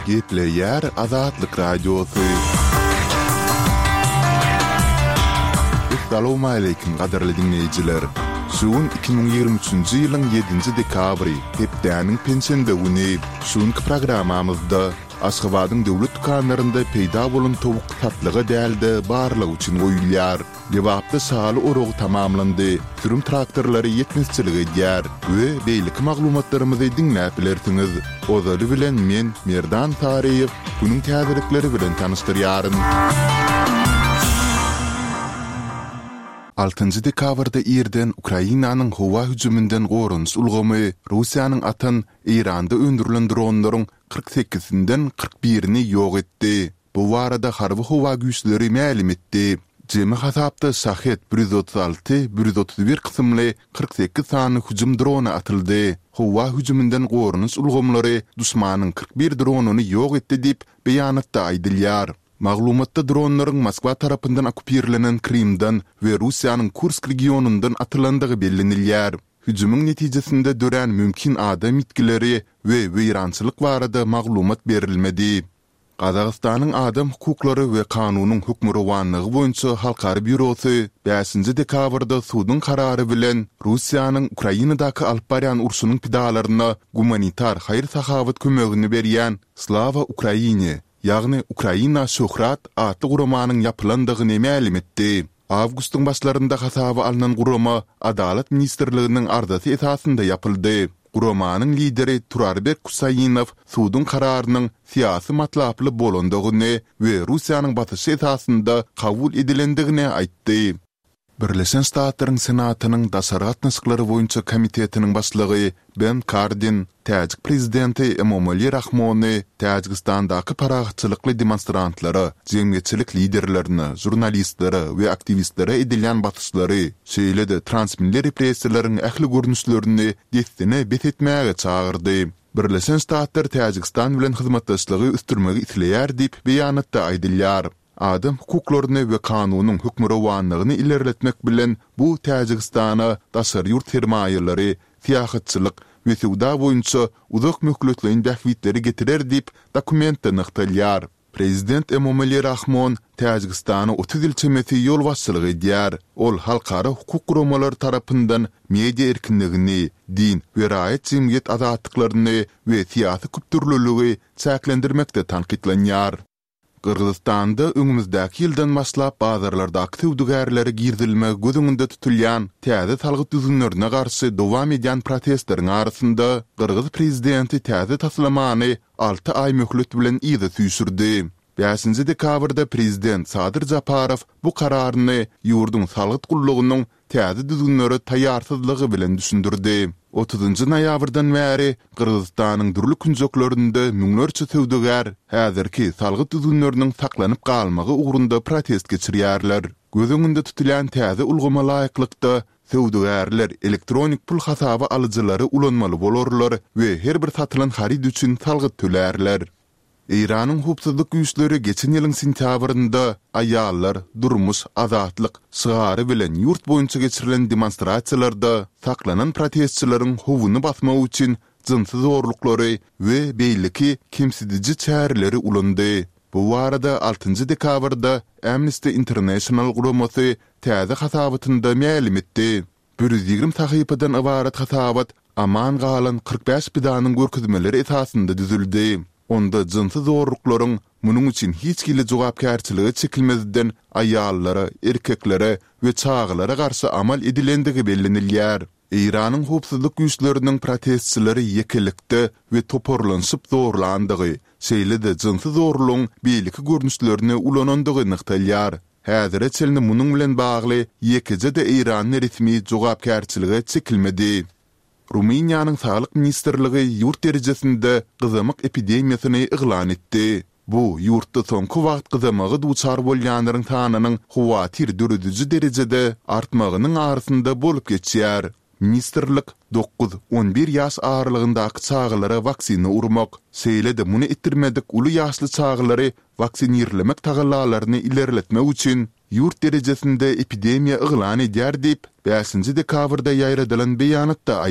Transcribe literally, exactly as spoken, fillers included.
Gepleyer Azatlyk Radiosu. Assalamu alaykum gaderli dinleyijiler. Şuun iki bin ýygrimi üçünji ýylyň ýedinji dekabry, hepdäniň pensiyende güni. Şuunky programamyzda Aşgabatyň döwlet dukanlarynda peýda bolan towuk satlygy däldi barlygy üçin goýulýar. Dewapda saly orogy tamamlandy. Sürüm traktorlary ýetmişçiligi edýär we beýlik maglumatlarymyzy diňläp bilersiňiz. Ozaly bilen men Merdan Taryýew bunyň täzelikleri bilen tanystyryaryn. altıncı dekabrda ýerden Ukrainanyň howa hüjümünden gorunç ulgamy, Russiýanyň atan Iranda öndürilen dronlaryň kırk sekizinden kırk birini ýok etdi. Bu barada harby howa güýçleri ma'lum etdi. Jemi hasapda Shahed bir yüz otuz altı bir yüz otuz bir kysymly kırk sekiz sany hüjüm drony atyldy. Howa hüjümünden gorunç ulgamlary duşmanyň kırk bir dronuny ýok etdi diýip beýanatda aýdylýar. Maglumatda dronlaryň Moskwa tarapyndan okupirlenen Krimden we Russiýanyň Kursk regionundan atylandygy bellenilýär. Hüjümüň netijesinde dören mümkin adam itkileri we weýrançylyk barada maglumat berilmedi. Gazagystanyň Adam hukuklary we kanunyň hukmurawanlygy boýunça halkary bürosy beşinji dekabrda sudyň karary bilen Russiýanyň Ukrainadaky alyp barýan urşunyň pidalaryna humanitar haýır sahabat kömegini berýän Slava Ukraine, ýagny Ukraina Şöhrat atly guramanyň ýapylandygyny ma'lum etdi. Awgustyň başlarynda hasaba alynan gurama Adalet ministrliginiň ardasy esasynda ýapyldy. Guramanyň lideri Turarbek Kusayinow sudyň kararynyň siýasy matlaply bolandygyny we Russiýanyň batyşy esasynda kabul edilendigini aýtdy. Birleşen Ştatlaryň Senatynyň daşary gatnaşyklary boýunça komitetiniň başlygy Ben Cardin, Täjik prezidenti Emomali Rahmony, Täjikistandaky paragatçylykly demonstrantlara, jemgyýetçilik liderlerini, jurnalistleri we aktivistlere edilen batyşlary, şeýle-de transmilli repressiýalaryň ähli görnüşlerini destine bet etmäge çağırdy. Birleşen Ştatlar Täjikistan bilen hyzmatdaşlygy üstürmegi isleýär diýip beýanatda aýdylýar. Adam hukuklaryny we kanunyň hukmurawanlygyny ilerletmek bilen bu Täjikistana daşary ýurt sermaýelleri, siýasatçylyk we sowda boýunça uzak möhletleýin dähwitleri getirer diýip dokumentde nykdalýar. Prezident Emomali Rahmon Täjikistana otuz ýyl çemeti ýol başçylygy edýär. Ol halkara hukuk guramalary tarapyndan media erkinligini, din we raýat jemgyýet azatlyklaryny we siýasy küpdürlüligi çäklendirmekde tanqidlenýär. Kırgızstanda öňümüzdäki ýyldan başlap bazarlardaky tüwdügärleri girdilme gözüňünde tutulýan täze salgyt düzünlerine garşy dowam edýän protestleriň arasynda Kırgız prezidenti täze taslamany alty ay möhlet bilen ýygy süýsürdi. beşinji dekabrda prezident Sadyr Japarow bu kararyny ýurdun salgyt gullugynyň täze düzünleri taýýarsyzlygy bilen düşündirdi. otuzunji noýabrdan bäri Kırgızstanyň durly künjeklerinde müňlerçe tüwdügär häzirki salgyt düzünleriniň saklanyp galmagy ugrunda protest geçirýärler. Gözüňünde tutulýan täze ulgama laýyklykda tüwdügärler elektronik pul hasaba alyjylary ulanmaly bolarlar we her bir satylan harid üçin salgyt төлärler. Iranyň hukuk güýçleri geçen ýylyň sentýabrynda aýallar, durmuş, azatlyk, şygary bilen ýurt boýunça geçirilen demonstrasiýalarda saklanan protestçilaryň howyny basmak üçin jynsyz zorluklary we beýleki kimsidiji çäreleri ulandy. Bu barada altıncı dekabrda Amnesty International guramasy täze hasabatynda ma'lum etdi. bir yüz ýygrimi sahypadan ibarat hasabat aman galan kırk beş bidanyň görkezmeleri esasynda düzüldi. Onda jynsyz zorluklaryň munyň üçin hiç kile jogapkärçiligi çekilmezden aýallara, erkeklere we çağlara garşy amal edilendigi bellenilýär. Iranyň hukuk güýçleriniň protestçileri ýekelikde we toporlanşyp zorlandygy, şeýle-de jynsyz zorlugyň beýleki görnüşlerini ulanandygy nykdalýar. Häzire çelni munyň bilen bagly ýekije de Iranyň resmi jogapkärçiligi çekilmedi. Ruminiýanyň Saglyk ministrligi ýurt derejesinde gyzamyk epidemiýasyny iglan etdi. Bu ýurtda soňky wagt gyzamagy duçar bolýanlaryň sanynyň hawatir dörediji derejede artmagynyň arasynda bolup geçýär. Ministrlik dokuz on bir ýaş aralygyndaky çağlara waksina urmak, şeýle-de muny etdirmedik uly ýaşly çağlary vaksinirlemek tagallalaryny ilerletmek üçin ýurt derejesinde epidemiýa iglan edýär diýip beşinji dekabrda ýaýradylan beýanatda